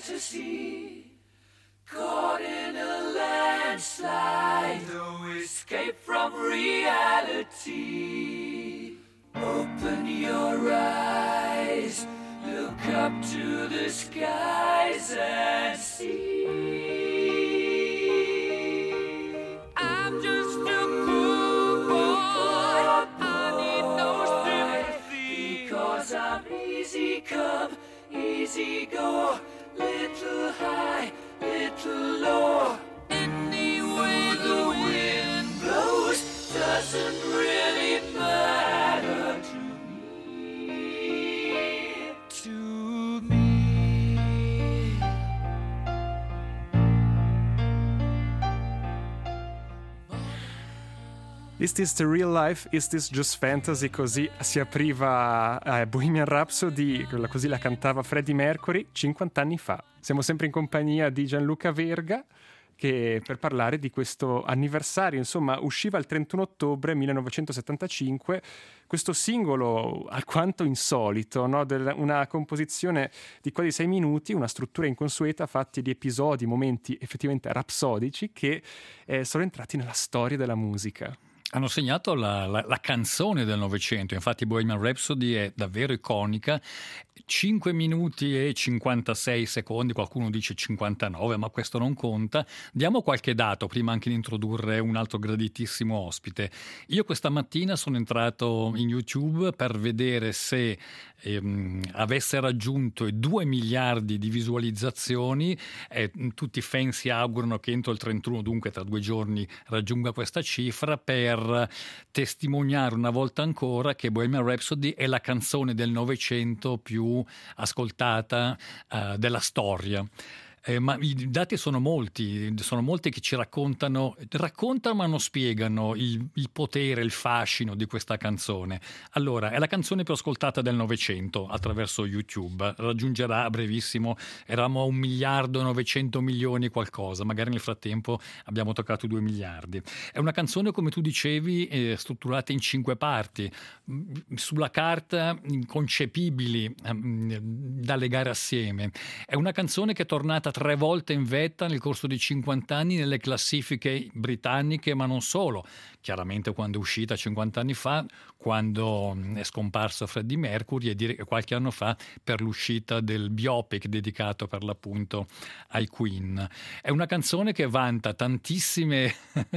fantasy, caught in a landslide, no escape from reality. Open your eyes, look up to the skies and see. I'm just a poor boy, I need no sympathy, because I'm easy come, easy go, little high, little low. Any way the wind blows doesn't really matter to me, to me. Is this the real life? Is this just fantasy? Così si apriva Bohemian Rhapsody, così la cantava Freddie Mercury 50 anni fa. Siamo sempre in compagnia di Gianluca Verga per parlare di questo anniversario. Insomma, usciva il 31 ottobre 1975 questo singolo alquanto insolito, no? Una composizione di quasi 6 minuti, una struttura inconsueta, fatti di episodi, momenti effettivamente rapsodici che sono entrati nella storia della musica. Hanno segnato la canzone del Novecento, infatti Bohemian Rhapsody è davvero iconica, 5 minuti e 56 secondi, qualcuno dice 59, ma questo non conta. Diamo qualche dato prima anche di introdurre un altro graditissimo ospite. Io questa mattina sono entrato in YouTube per vedere se avesse raggiunto i 2 miliardi di visualizzazioni, tutti i fan si augurano che entro il 31, dunque tra 2 giorni, raggiunga questa cifra, per testimoniare una volta ancora che Bohemian Rhapsody è la canzone del Novecento più ascoltata della storia. Ma i dati sono molti che ci raccontano ma non spiegano il potere, il fascino di questa canzone. Allora, è la canzone più ascoltata del Novecento attraverso YouTube, raggiungerà a brevissimo, eravamo a 1.900.000.000 qualcosa, magari nel frattempo abbiamo toccato 2 miliardi. È una canzone, come tu dicevi, strutturata in 5 parti, sulla carta inconcepibili da legare assieme. È una canzone che è tornata 3 volte in vetta nel corso di 50 anni nelle classifiche britanniche, ma non solo. Chiaramente quando è uscita 50 anni fa, quando è scomparso Freddie Mercury, e qualche anno fa per l'uscita del biopic dedicato per l'appunto ai Queen. È una canzone che vanta tantissime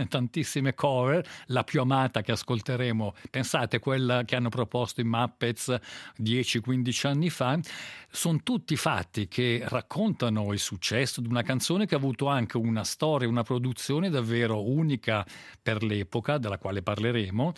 cover, la più amata che ascolteremo, pensate, quella che hanno proposto i Muppets 10-15 anni fa, sono tutti fatti che raccontano il successo di una canzone che ha avuto anche una storia, una produzione davvero unica per l'epoca, della quale parleremo,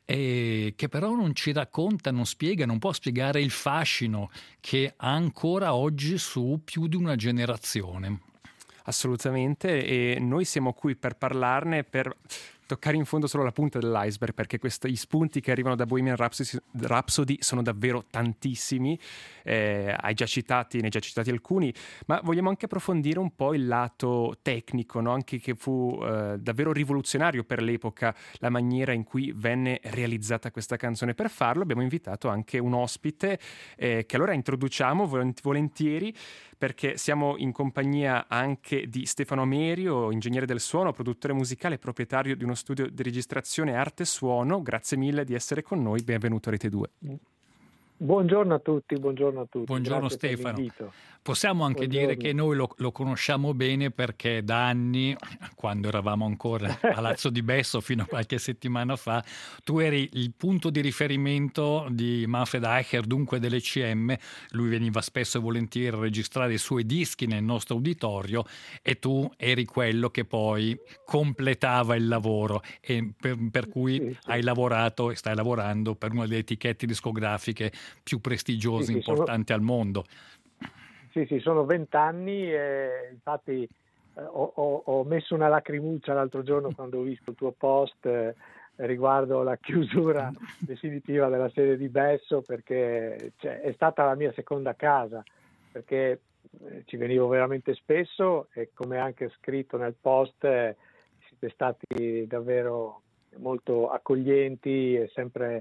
e che però non ci racconta, non spiega, non può spiegare il fascino che ha ancora oggi su più di una generazione. Assolutamente, e noi siamo qui per parlarne, per toccare in fondo solo la punta dell'iceberg, perché gli spunti che arrivano da Bohemian Rhapsody sono davvero tantissimi. Ne hai già citati alcuni, ma vogliamo anche approfondire un po' il lato tecnico, no? Anche che fu davvero rivoluzionario per l'epoca la maniera in cui venne realizzata questa canzone. Per farlo abbiamo invitato anche un ospite che allora introduciamo volentieri, perché siamo in compagnia anche di Stefano Amerio, ingegnere del suono, produttore musicale e proprietario di uno studio di registrazione Arte Suono. Grazie mille di essere con noi, benvenuto a Rete 2. Buongiorno a tutti. Buongiorno grazie Stefano. Possiamo anche dire che noi lo conosciamo bene, perché da anni, quando eravamo ancora a Palazzo di Besso fino a qualche settimana fa, tu eri il punto di riferimento di Manfred Eicher, dunque dell'ECM. Lui veniva spesso e volentieri a registrare i suoi dischi nel nostro uditorio e tu eri quello che poi completava il lavoro, e per cui hai lavorato e stai lavorando per una delle etichette discografiche più prestigiose e importanti al mondo. Sì, sono 20 anni e infatti ho messo una lacrimuccia l'altro giorno quando ho visto il tuo post riguardo la chiusura definitiva della sede di Besso, perché è stata la mia seconda casa, perché ci venivo veramente spesso e, come anche scritto nel post, siete stati davvero molto accoglienti e sempre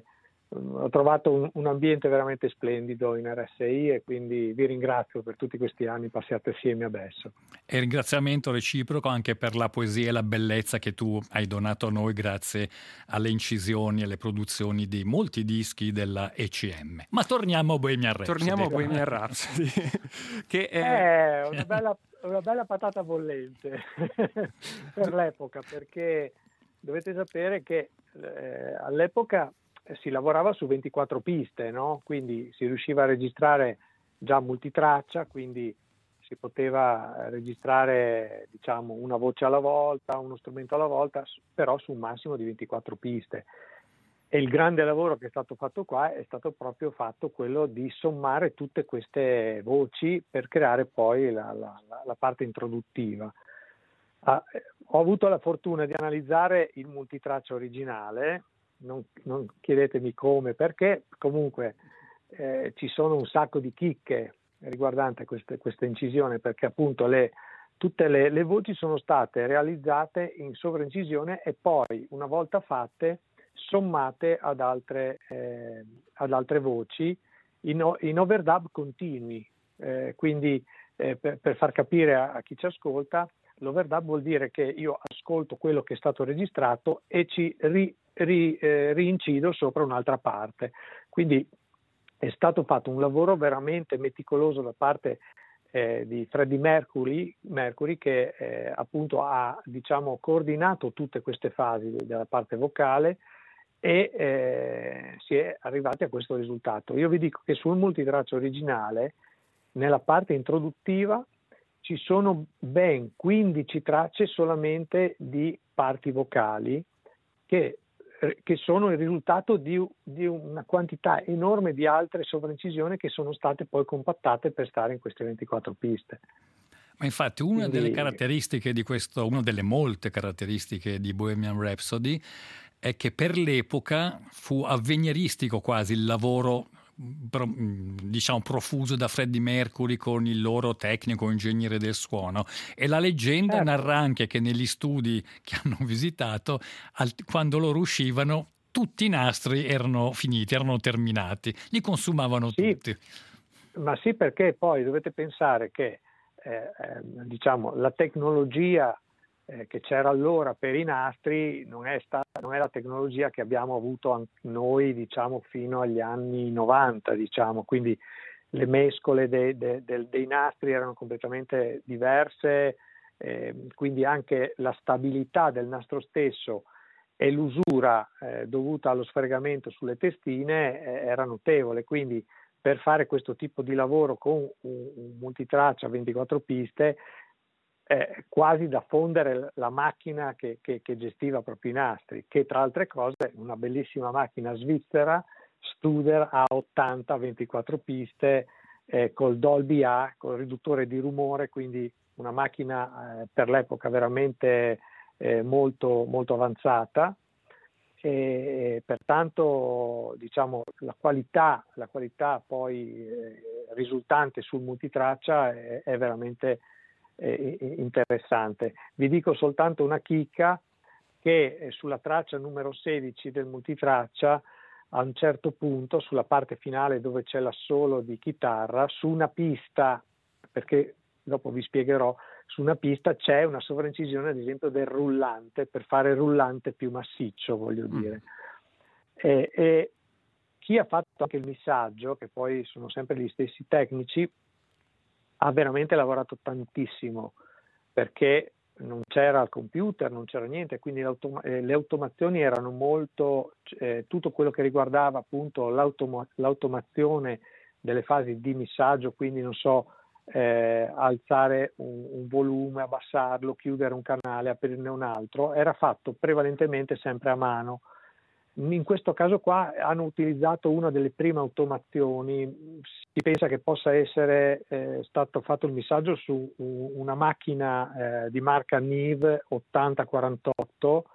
ho trovato un ambiente veramente splendido in RSI e quindi vi ringrazio per tutti questi anni passati assieme adesso. E ringraziamento reciproco anche per la poesia e la bellezza che tu hai donato a noi grazie alle incisioni e alle produzioni di molti dischi della ECM. Ma torniamo a Bohemian Rhapsody. Torniamo a Bohemian Rhapsody, che è una bella patata bollente per l'epoca, perché dovete sapere che all'epoca si lavorava su 24 piste, no? Quindi si riusciva a registrare già multitraccia, quindi si poteva registrare, diciamo, una voce alla volta, uno strumento alla volta, però su un massimo di 24 piste. E il grande lavoro che è stato fatto qua è stato proprio fatto quello di sommare tutte queste voci per creare poi la parte introduttiva. Ho avuto la fortuna di analizzare il multitraccia originale, non chiedetemi come, perché comunque ci sono un sacco di chicche riguardante questa incisione, perché appunto tutte le voci sono state realizzate in sovraincisione e poi, una volta fatte, sommate ad altre voci in overdub continui. Quindi per far capire a chi ci ascolta, l'overdub vuol dire che io ascolto quello che è stato registrato e ci rincido sopra un'altra parte. Quindi è stato fatto un lavoro veramente meticoloso da parte di Freddie Mercury che appunto ha, diciamo, coordinato tutte queste fasi della parte vocale e si è arrivati a questo risultato. Io vi dico che sul multitraccia originale, nella parte introduttiva, ci sono ben 15 tracce solamente di parti vocali che sono il risultato di una quantità enorme di altre sovraincisioni che sono state poi compattate per stare in queste 24 piste. Ma infatti una delle caratteristiche di questo, una delle molte caratteristiche di Bohemian Rhapsody è che per l'epoca fu avveniristico quasi il lavoro, diciamo, profuso da Freddie Mercury con il loro tecnico ingegnere del suono, e la leggenda narra anche che negli studi che hanno visitato, quando loro uscivano, tutti i nastri erano finiti, erano terminati, li consumavano tutti. Ma sì, perché poi dovete pensare che diciamo, la tecnologia che c'era allora per i nastri non è la tecnologia che abbiamo avuto noi, diciamo, fino agli anni 90, diciamo. Quindi le mescole dei nastri erano completamente diverse, quindi anche la stabilità del nastro stesso e l'usura dovuta allo sfregamento sulle testine era notevole. Quindi per fare questo tipo di lavoro con un multitraccia a 24 piste quasi da fondere la macchina che gestiva proprio i nastri, che tra altre cose una bellissima macchina svizzera, Studer A80 a 24 piste col Dolby A, col riduttore di rumore, quindi una macchina per l'epoca veramente molto, molto avanzata. E pertanto, diciamo, la qualità poi risultante sul multitraccia è veramente interessante. Vi dico soltanto una chicca, che sulla traccia numero 16 del multitraccia, a un certo punto, sulla parte finale dove c'è l'assolo di chitarra, su una pista, perché dopo vi spiegherò, su una pista c'è una sovraincisione, ad esempio, del rullante, per fare il rullante più massiccio, voglio dire. E chi ha fatto anche il missaggio, che poi sono sempre gli stessi tecnici, ha veramente lavorato tantissimo, perché non c'era il computer, non c'era niente, quindi le automazioni erano molto, tutto quello che riguardava appunto l'automazione delle fasi di missaggio, quindi non so, alzare un volume, abbassarlo, chiudere un canale, aprirne un altro, era fatto prevalentemente sempre a mano. In questo caso qua hanno utilizzato una delle prime automazioni, si pensa che possa essere stato fatto il missaggio su una macchina di marca Neve 8048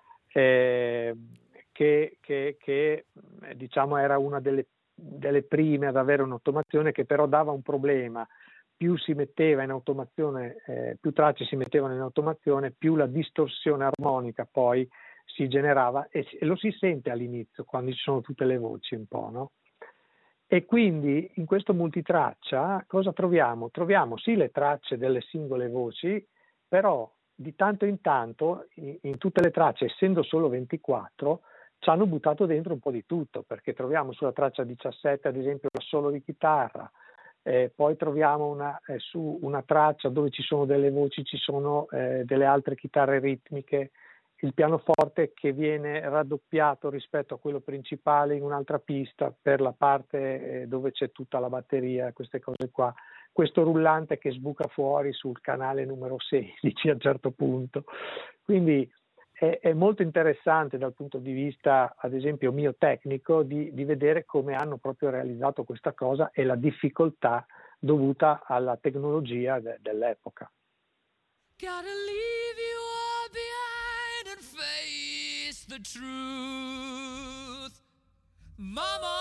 che diciamo era una delle prime ad avere un'automazione, che però dava un problema: più si metteva in automazione, più tracce si mettevano in automazione, più la distorsione armonica poi si generava e lo si sente all'inizio quando ci sono tutte le voci un po', no? E quindi in questo multitraccia cosa troviamo? Troviamo sì le tracce delle singole voci, però di tanto in tanto in tutte le tracce, essendo solo 24, ci hanno buttato dentro un po' di tutto, perché troviamo sulla traccia 17 ad esempio l'assolo di chitarra, poi troviamo su una traccia dove ci sono delle voci, ci sono delle altre chitarre ritmiche, il pianoforte che viene raddoppiato rispetto a quello principale in un'altra pista per la parte dove c'è tutta la batteria, queste cose qua. Questo rullante che sbuca fuori sul canale numero 16 a un certo punto. Quindi è molto interessante dal punto di vista, ad esempio, mio tecnico, di vedere come hanno proprio realizzato questa cosa e la difficoltà dovuta alla tecnologia dell'epoca. Gotta leave you all behind and face the truth, Mama.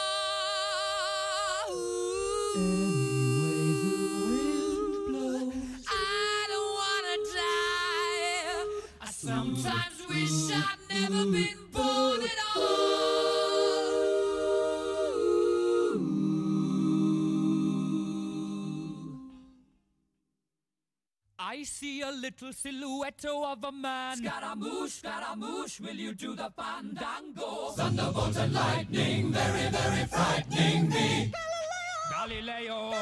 Anyway the wind blows, I don't wanna die. I sometimes wish I'd never been born at all. I see a little silhouette of a man. Scaramouche, will you do the fandango? Thunderbolt and lightning, very, very frightening me. Galileo,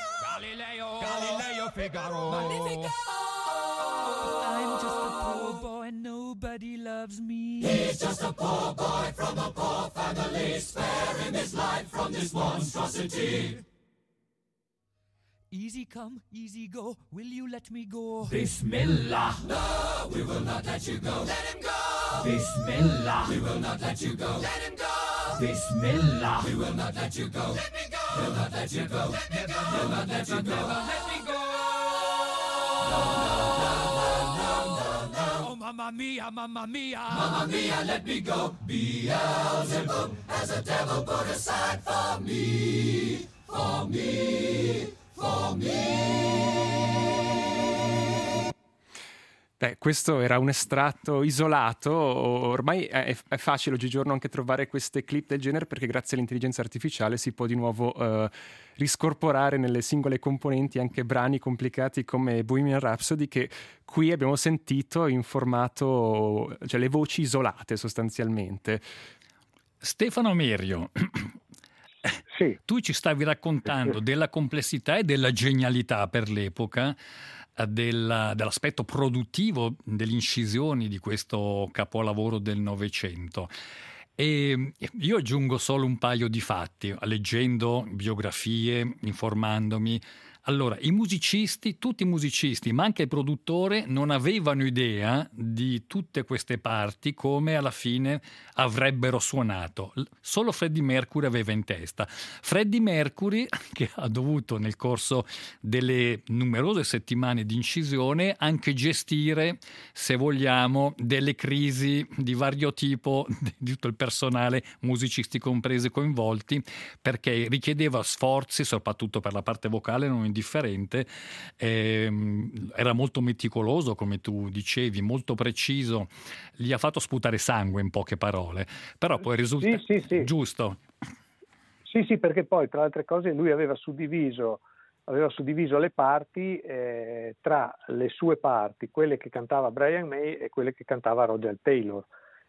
Figaro. Magnifico! I'm just a poor boy, nobody loves me. He's just a poor boy from a poor family, sparing his life from this monstrosity. Easy come, easy go, will you let me go? Bismillah! No, we will not let you go. Let him go! Bismillah! We will not let you go. Let him go! Bismillah! We will not let you go. Let me go! We'll not let you go. Let me go! We'll not let you go. Let me go! No, no, no, no, no, no. Oh, mamma mia, mamma mia! Mamma mia, let me go! Beelzebub has a devil put aside for me, for me. Beh, questo era un estratto isolato, ormai è facile oggigiorno anche trovare queste clip del genere perché grazie all'intelligenza artificiale si può di nuovo riscorporare nelle singole componenti anche brani complicati come Bohemian Rhapsody che qui abbiamo sentito in formato, cioè le voci isolate sostanzialmente. Stefano Merio, sì. Tu ci stavi raccontando della complessità e della genialità per l'epoca dell'aspetto produttivo delle incisioni di questo capolavoro del Novecento. E io aggiungo solo un paio di fatti, leggendo biografie, informandomi. Allora, i musicisti, tutti i musicisti, ma anche il produttore, non avevano idea di tutte queste parti come alla fine avrebbero suonato. Solo Freddie Mercury aveva in testa. Freddie Mercury, che ha dovuto nel corso delle numerose settimane di incisione anche gestire, se vogliamo, delle crisi di vario tipo di tutto il personale, musicisti compresi coinvolti, perché richiedeva sforzi, soprattutto per la parte vocale, non indifferente, era molto meticoloso, come tu dicevi, molto preciso, gli ha fatto sputare sangue in poche parole, però poi risulta sì. giusto. Sì, perché poi tra le altre cose lui aveva suddiviso le parti tra le sue parti, quelle che cantava Brian May e quelle che cantava Roger Taylor.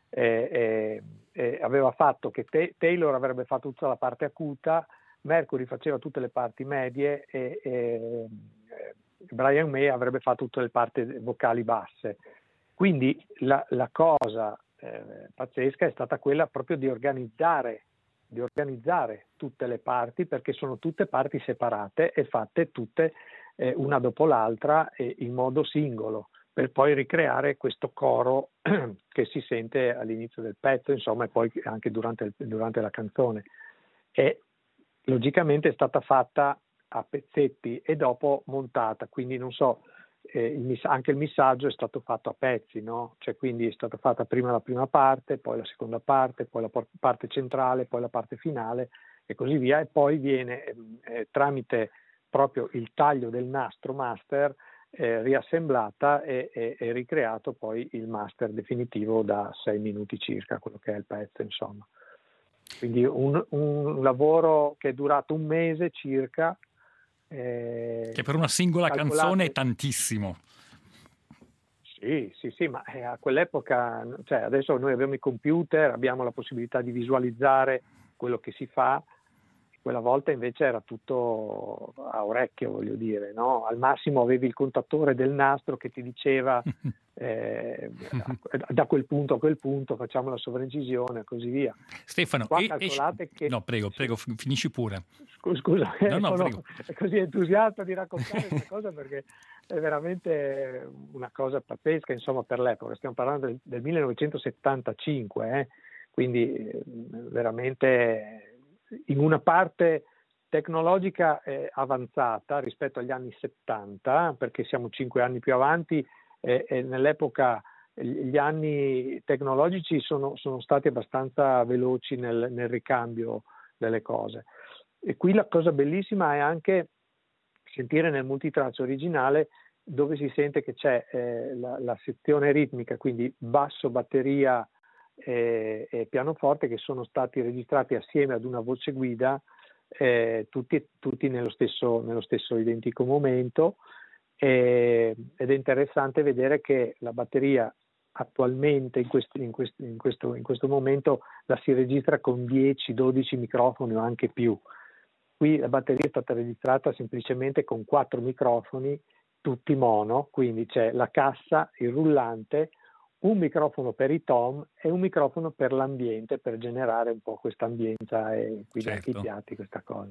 Aveva fatto che Taylor avrebbe fatto tutta la parte acuta, Mercury faceva tutte le parti medie e Brian May avrebbe fatto tutte le parti vocali basse. Quindi la cosa pazzesca è stata quella proprio di organizzare tutte le parti, perché sono tutte parti separate e fatte tutte una dopo l'altra in modo singolo, per poi ricreare questo coro che si sente all'inizio del pezzo, insomma, e poi anche durante la canzone. E logicamente è stata fatta a pezzetti e dopo montata, quindi non so, anche il missaggio è stato fatto a pezzi, no? Cioè, quindi è stata fatta prima la prima parte, poi la seconda parte, poi la parte centrale, poi la parte finale e così via, e poi viene tramite proprio il taglio del nastro master riassemblata e ricreato poi il master definitivo da 6 minuti circa, quello che è il pezzo, insomma. Quindi un lavoro che è durato un mese circa. Che per una singola canzone è tantissimo. Sì, ma a quell'epoca, cioè adesso noi abbiamo i computer, abbiamo la possibilità di visualizzare quello che si fa. Quella volta invece era tutto a orecchio, voglio dire, no? Al massimo avevi il contatore del nastro che ti diceva da quel punto a quel punto facciamo la sovraincisione e così via. Stefano, no, prego, finisci pure. Scusa, no, sono così entusiasta di raccontare questa cosa perché è veramente una cosa pazzesca, insomma, per l'epoca. Stiamo parlando del 1975, quindi veramente in una parte tecnologica avanzata rispetto agli anni 70, perché siamo 5 anni più avanti e nell'epoca gli anni tecnologici sono stati abbastanza veloci nel ricambio delle cose. E qui la cosa bellissima è anche sentire nel multitraccia originale dove si sente che c'è la sezione ritmica, quindi basso, batteria e pianoforte, che sono stati registrati assieme ad una voce guida, tutti nello stesso identico momento, ed è interessante vedere che la batteria attualmente in questo momento la si registra con 10-12 microfoni o anche più. Qui la batteria è stata registrata semplicemente con 4 microfoni, tutti mono, quindi c'è la cassa, il rullante, un microfono per i tom e un microfono per l'ambiente, per generare un po' questa ambienza e quindi anche i piatti, questa cosa.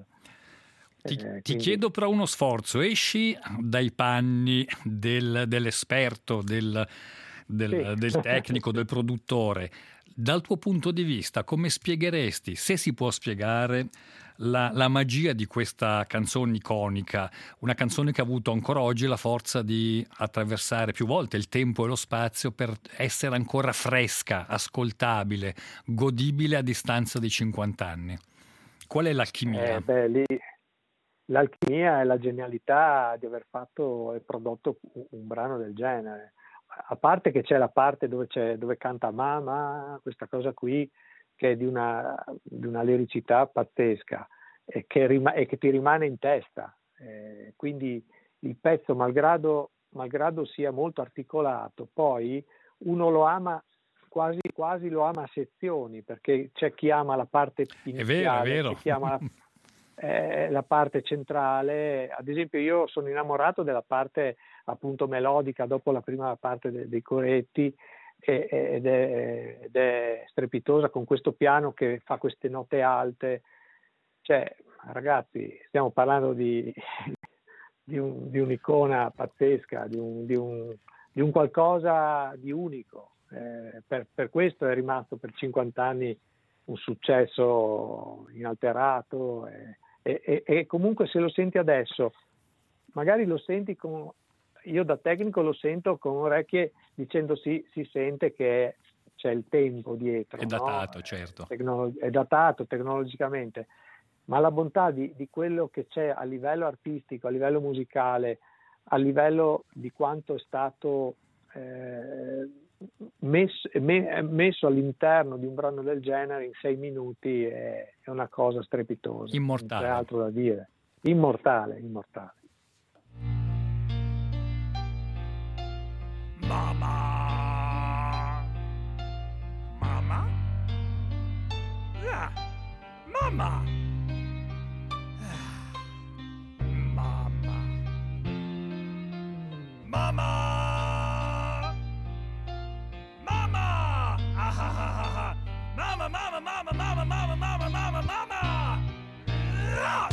Ti chiedo però uno sforzo, esci dai panni dell'esperto, del tecnico, del produttore. Dal tuo punto di vista, come spiegheresti, se si può spiegare, la magia di questa canzone iconica, una canzone che ha avuto ancora oggi la forza di attraversare più volte il tempo e lo spazio per essere ancora fresca, ascoltabile, godibile a distanza di 50 anni? Qual è l'alchimia? Lì l'alchimia è la genialità di aver fatto e prodotto un brano del genere. A parte che c'è la parte dove canta Mama, questa cosa qui, che è di una liricità pazzesca e che ti rimane in testa. Quindi il pezzo, malgrado sia molto articolato, poi uno lo ama quasi lo ama a sezioni, perché c'è chi ama la parte iniziale, è vero. c'è chi ama la parte centrale. Ad esempio io sono innamorato della parte appunto melodica dopo la prima parte dei coretti, ed è strepitosa, con questo piano che fa queste note alte. Cioè, ragazzi, stiamo parlando di un'icona pazzesca, di un qualcosa di unico. Per questo è rimasto per 50 anni un successo inalterato, e comunque se lo senti adesso, magari lo senti io da tecnico lo sento con orecchie dicendo si sente che c'è il tempo dietro. È datato, no? Certo. È datato tecnologicamente, ma la bontà di quello che c'è a livello artistico, a livello musicale, a livello di quanto è stato messo all'interno di un brano del genere in 6 minuti è una cosa strepitosa. Immortale. Non c'è altro da dire. Immortale. Mama. Yeah. Mama. Mama. Ah, ha, ha, ha, ha. Mama. Ah!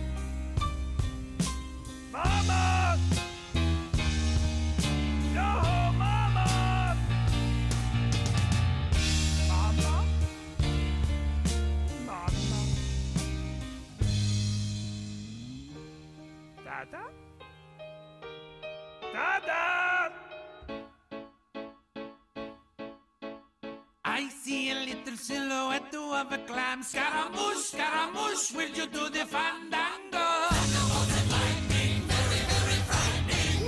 Mama! No! the silhouette of a clam. Scaramouche, Scaramouche, will you do the fandango? Thunderbolts and lightning, very, very frightening.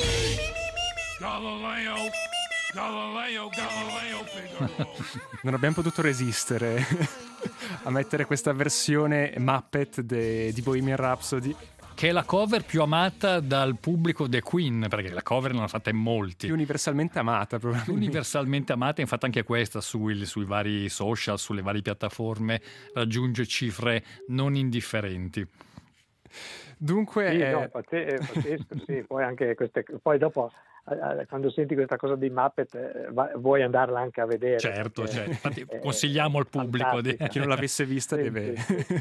Galileo, Galileo, Galileo, Figaro. Non abbiamo potuto resistere a mettere questa versione Muppet di Bohemian Rhapsody. Che è la cover più amata dal pubblico The Queen, perché la cover l'hanno fatta in molti. Più universalmente amata, probabilmente. Universalmente amata, infatti anche questa sui vari social, sulle varie piattaforme, raggiunge cifre non indifferenti. Dunque... Sì, no, pazzesco, sì. Poi anche poi dopo... quando senti questa cosa dei Muppet vuoi andarla anche a vedere. Certo. Infatti consigliamo al pubblico chi non l'avesse vista deve...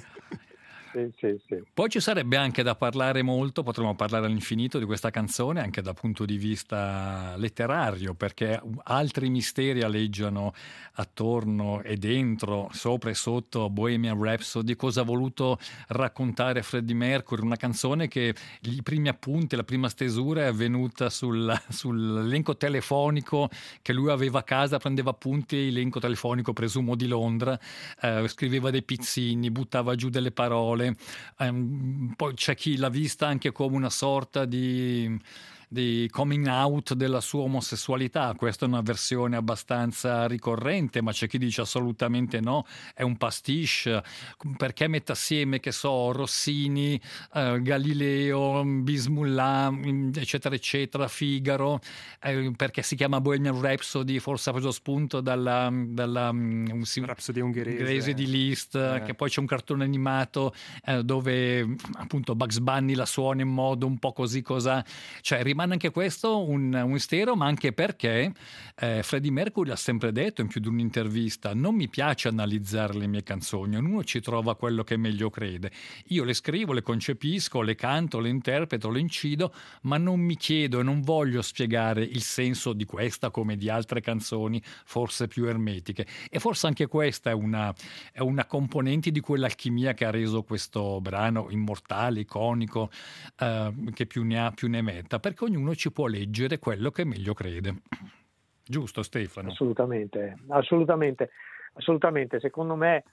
Sì. Poi ci sarebbe anche da parlare molto, potremmo parlare all'infinito di questa canzone anche dal punto di vista letterario, perché altri misteri aleggiano attorno e dentro, sopra e sotto Bohemian Rhapsody. Cosa ha voluto raccontare Freddie Mercury? Una canzone che i primi appunti, la prima stesura è avvenuta sull'elenco telefonico che lui aveva a casa, prendeva appunti, elenco telefonico presumo di Londra, scriveva dei pizzini, buttava giù delle parole. Poi c'è chi l'ha vista anche come una sorta di coming out della sua omosessualità. Questa è una versione abbastanza ricorrente, ma c'è chi dice assolutamente no, è un pastiche, perché mette assieme, che so, Rossini, Galileo, Bismillah, eccetera eccetera, Figaro, perché si chiama Bohemian Rhapsody, forse ha preso spunto dalla Rhapsody ungherese di Liszt, che poi c'è un cartone animato dove appunto Bugs Bunny la suona in modo un po' così cos'ha, cioè rimane anche questo un mistero, ma anche perché Freddie Mercury ha sempre detto in più di un'intervista: non mi piace analizzare le mie canzoni, ognuno ci trova quello che meglio crede, io le scrivo, le concepisco, le canto, le interpreto, le incido, ma non mi chiedo e non voglio spiegare il senso di questa come di altre canzoni forse più ermetiche. E forse anche questa è una componente di quell'alchimia che ha reso questo brano immortale, iconico, che più ne ha più ne metta, perché ognuno ci può leggere quello che meglio crede. Giusto, Stefano? Assolutamente. Secondo me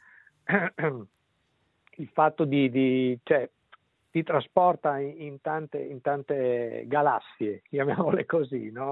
il fatto cioè, ti trasporta in tante galassie, chiamiamole così, no?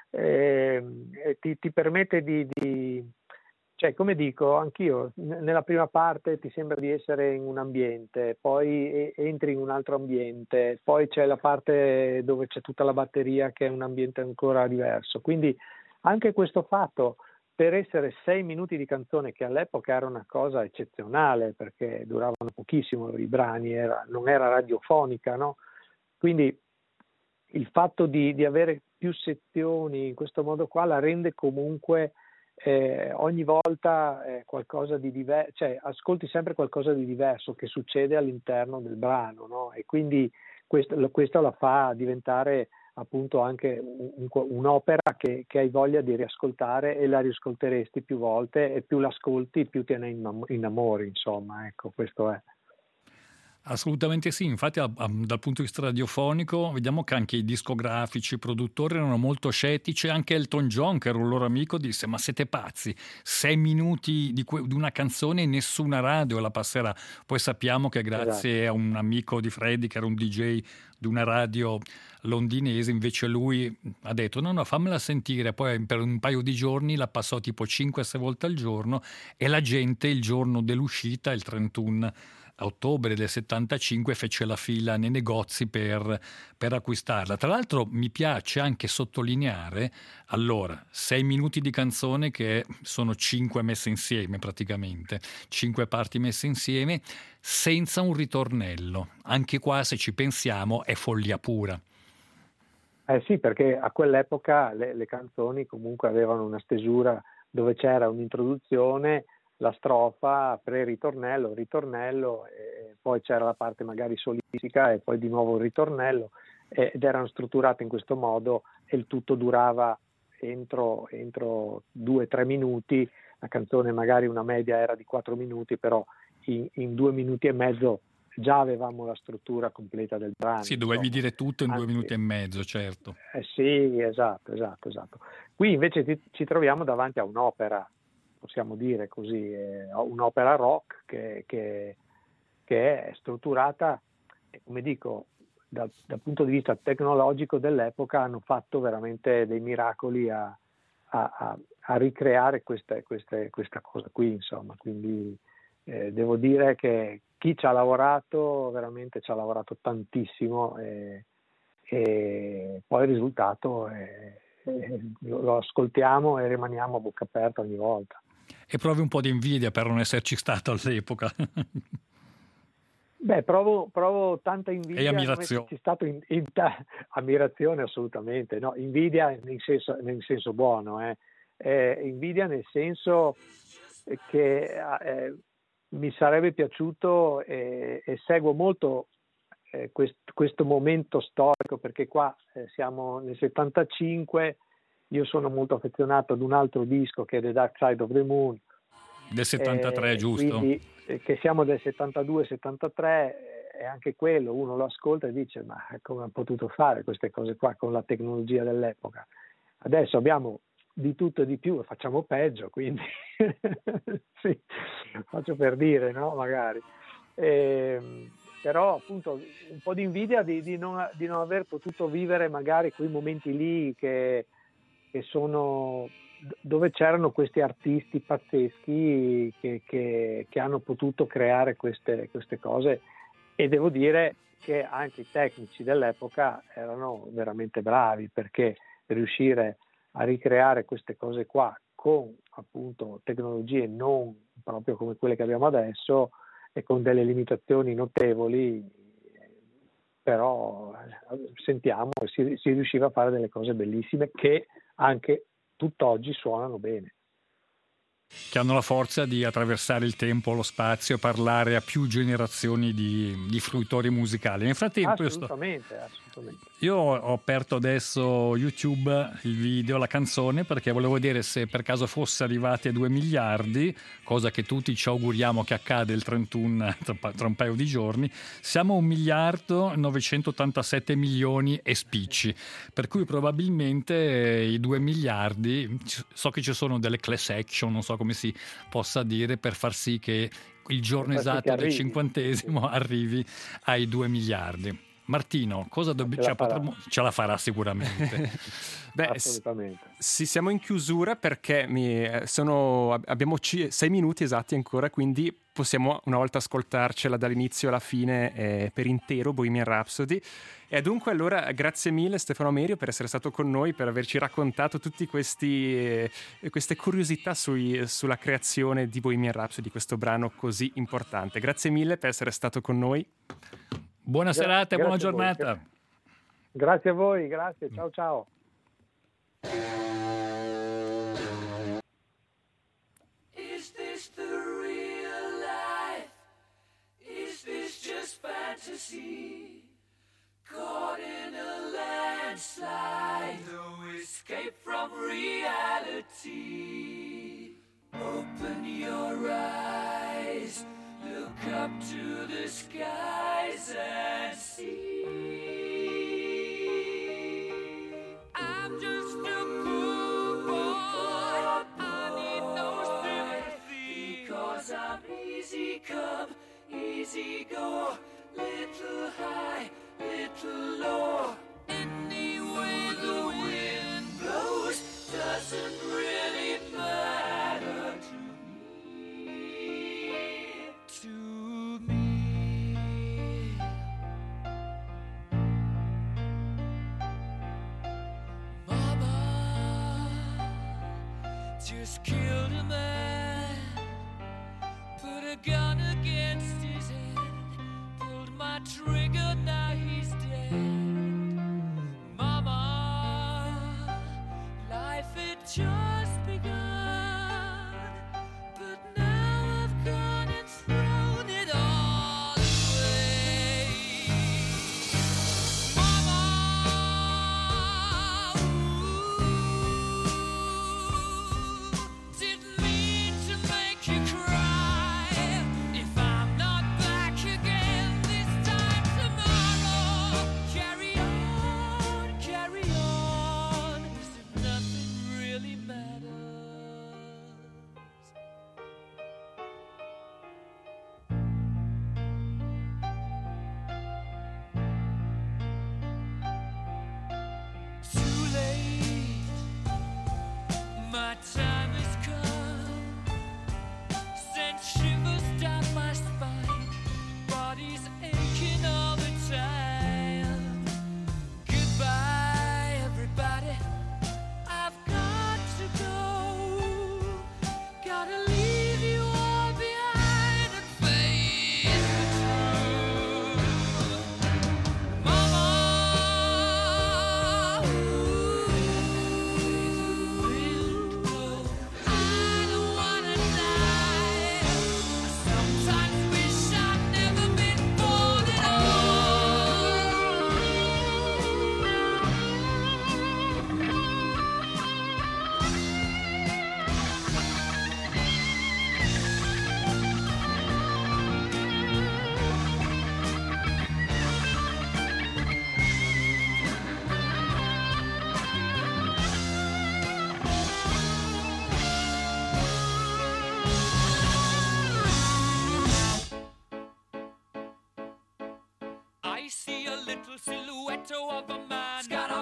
Ti permette cioè, come dico, anch'io, nella prima parte ti sembra di essere in un ambiente, poi entri in un altro ambiente, poi c'è la parte dove c'è tutta la batteria che è un ambiente ancora diverso. Quindi anche questo fatto, per essere 6 minuti di canzone, che all'epoca era una cosa eccezionale, perché duravano pochissimo i brani, non era radiofonica, no? Quindi il fatto di avere più sezioni in questo modo qua la rende comunque... ogni volta qualcosa di diverso, cioè ascolti sempre qualcosa di diverso che succede all'interno del brano, no? E quindi questo la fa diventare appunto anche un'opera che hai voglia di riascoltare, e la riascolteresti più volte, e più l'ascolti più te ne innamori, insomma, ecco, questo è. Assolutamente sì, infatti dal punto di vista radiofonico vediamo che anche i discografici, i produttori erano molto scettici. Anche Elton John, che era un loro amico, disse: ma siete pazzi, 6 minuti di una canzone nessuna radio la passerà. Poi sappiamo che grazie a un amico di Freddie, che era un DJ di una radio londinese, invece lui ha detto no, fammela sentire. Poi per un paio di giorni la passò tipo 5-6 volte al giorno, e la gente il giorno dell'uscita, il 31 ottobre del 75, fece la fila nei negozi per acquistarla. Tra l'altro mi piace anche sottolineare, allora, 6 minuti di canzone che sono 5 messe insieme, praticamente 5 parti messe insieme senza un ritornello. Anche qua, se ci pensiamo, è follia pura. Sì, perché a quell'epoca le canzoni comunque avevano una stesura dove c'era un'introduzione, la strofa, ritornello, e poi c'era la parte magari solistica e poi di nuovo il ritornello, ed erano strutturate in questo modo, e il tutto durava entro 2-3 minuti. La canzone magari una media era di 4 minuti, però in 2 minuti e mezzo già avevamo la struttura completa del brano. Sì, dovevi dire tutto in 2 minuti e mezzo, certo. Sì, esatto. Qui invece ci troviamo davanti a un'opera possiamo dire così, un'opera rock che è strutturata, come dico, dal punto di vista tecnologico dell'epoca hanno fatto veramente dei miracoli a ricreare questa cosa qui, insomma. Quindi devo dire che chi ci ha lavorato veramente ci ha lavorato tantissimo, e poi il risultato lo ascoltiamo e rimaniamo a bocca aperta ogni volta. E provi un po' di invidia per non esserci stato all'epoca. Beh, provo tanta invidia e ammirazione. C'è stato ammirazione assolutamente, no? Invidia nel senso buono, invidia nel senso che mi sarebbe piaciuto e seguo molto questo momento storico, perché qua siamo nel 75, io sono molto affezionato ad un altro disco che è The Dark Side of the Moon, del 73, giusto? Quindi, che siamo del 72-73, e anche quello uno lo ascolta e dice: ma come ha potuto fare queste cose qua con la tecnologia dell'epoca? Adesso abbiamo di tutto e di più e facciamo peggio, quindi sì, faccio per dire, no? Magari. Però appunto un po' di invidia di non aver potuto vivere magari quei momenti lì che sono dove c'erano questi artisti pazzeschi che hanno potuto creare queste cose, e devo dire che anche i tecnici dell'epoca erano veramente bravi, perché riuscire a ricreare queste cose qua con appunto tecnologie non proprio come quelle che abbiamo adesso e con delle limitazioni notevoli, però sentiamo si riusciva a fare delle cose bellissime che anche tutt'oggi suonano bene. Che hanno la forza di attraversare il tempo, lo spazio, parlare a più generazioni di fruitori musicali. Nel frattempo assolutamente. Io ho aperto adesso YouTube, il video, la canzone, perché volevo vedere se per caso fosse arrivati a 2 miliardi, cosa che tutti ci auguriamo che accade il 31 tra un paio di giorni. Siamo a 1.987.000.000 e spicci, per cui probabilmente i 2 miliardi, so che ci sono delle class action, non so come si possa dire, per far sì che il giorno esatto del 50° arrivi ai 2 miliardi. Martino, cosa ce la farà sicuramente. Beh, assolutamente. Sì, siamo in chiusura perché abbiamo 6 minuti esatti ancora, quindi possiamo una volta ascoltarcela dall'inizio alla fine per intero Bohemian Rhapsody. E dunque allora grazie mille Stefano Amerio per essere stato con noi, per averci raccontato tutte queste curiosità sulla creazione di Bohemian Rhapsody, questo brano così importante. Grazie mille per essere stato con noi. Buona serata e buona giornata. Grazie a voi, grazie, ciao. Is this the real life? Is this just fantasy? Caught in a landslide, no escape from reality. Open your eyes, look up to the skies and see. I'm just a poor boy, I need no sympathy, 'cause I'm easy come, easy go, little high, little low. Any way the wind blows doesn't really matter to me. Mama just killed a man, put a gun against his head, pulled my trigger, now he's dead. Mama, life had just begun, but now I've gone and thrown it all away. Mama, didn't mean to make you cry. If I'm not back again this time tomorrow, carry on, as if nothing really matters.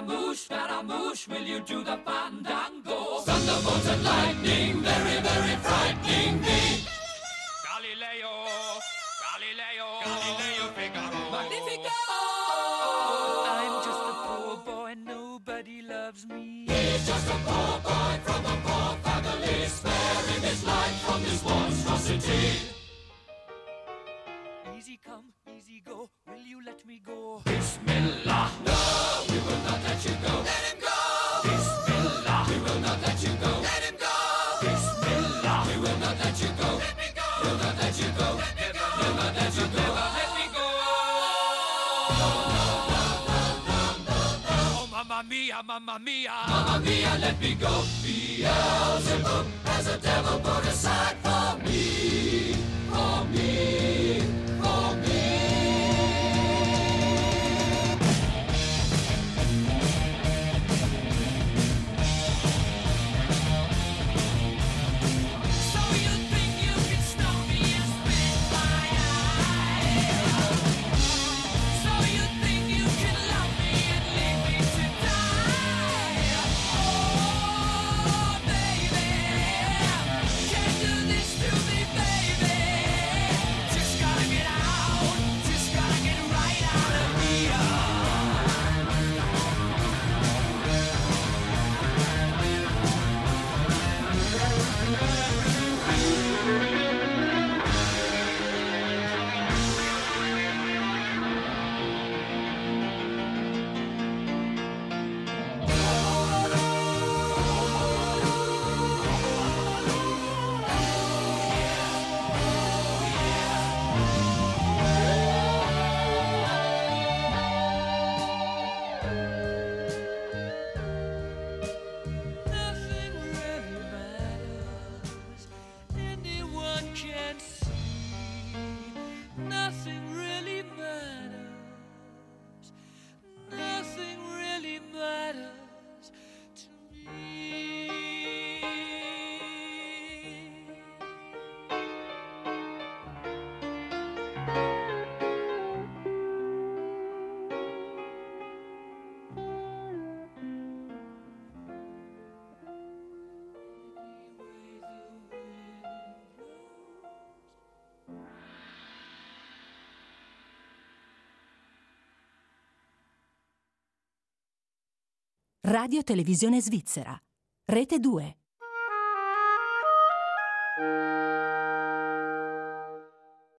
Scaramouche, will you do the fandango? Thunderbolt and lightning, very, very frightening me. Galileo, Galileo, Galileo Figaro. Magnifico! I'm just a poor boy, nobody loves me. He's just a poor boy from a poor family, sparing his life from this monstrosity. Easy come, easy go, will you let me go? Bismillah, no, we will not let you go. Let him go! Bismillah, we will not let you go. Let him go! Bismillah, we will not let you go. Let me go! We'll not let you go. Let me go! We'll not let you go. Never let me go! Oh, mamma mia, mamma mia. Mamma mia, let me go. Beelzebub has a devil put aside for me. For me. For me. Radio Televisione Svizzera, Rete 2.